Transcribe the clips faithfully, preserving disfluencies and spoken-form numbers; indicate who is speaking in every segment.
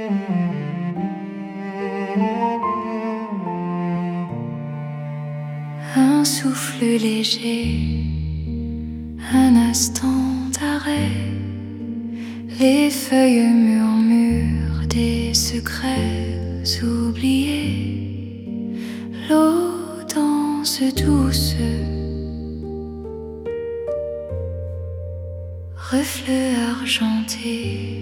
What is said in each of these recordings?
Speaker 1: Un souffle léger, un instant d'arrêt. Les feuilles murmurent des secrets oubliés. L'eau danse douce, reflet argenté.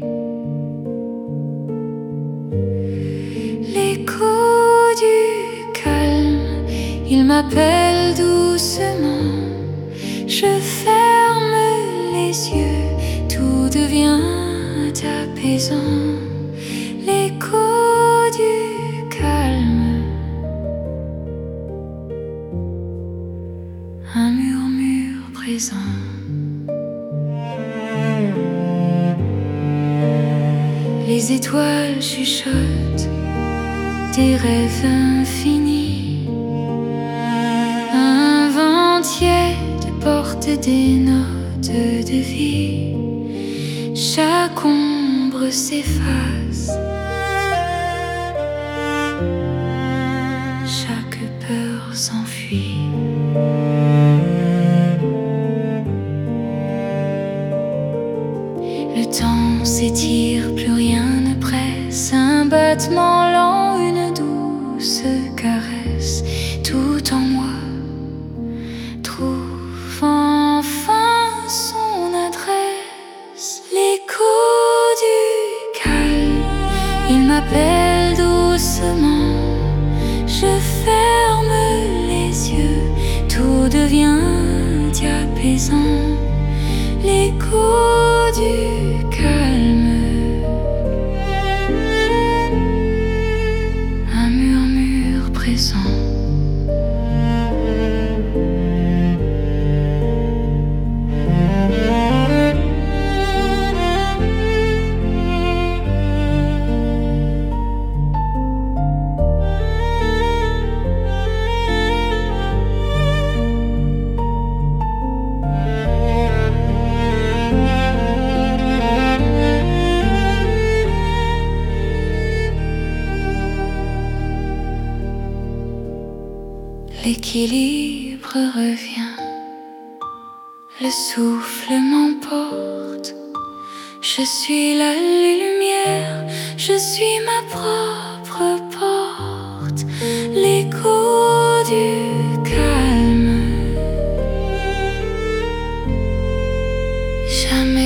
Speaker 1: L'écho du calme, il m'appelle doucement. Je ferme les yeux, tout devient apaisant. L'écho du calme, un murmure présent. Les étoiles chuchotent des rêves infinis. Un vent tiède porte des notes de vie. Chaque ombre s'efface, chaque peur s'enfuit. Le temps s'étire, plus rien ne presse. Un battement lent, une douce caresse. Tout en moi trouve enfin son adresse. L'écho du calme, il m'appelle doucement. Je ferme les yeux, tout devient apaisant. L'écho du calme, un murmure présent. L'équilibre revient, le souffle m'emporte. Je suis la lumière, je suis ma propre porte. L'écho du calme, jamais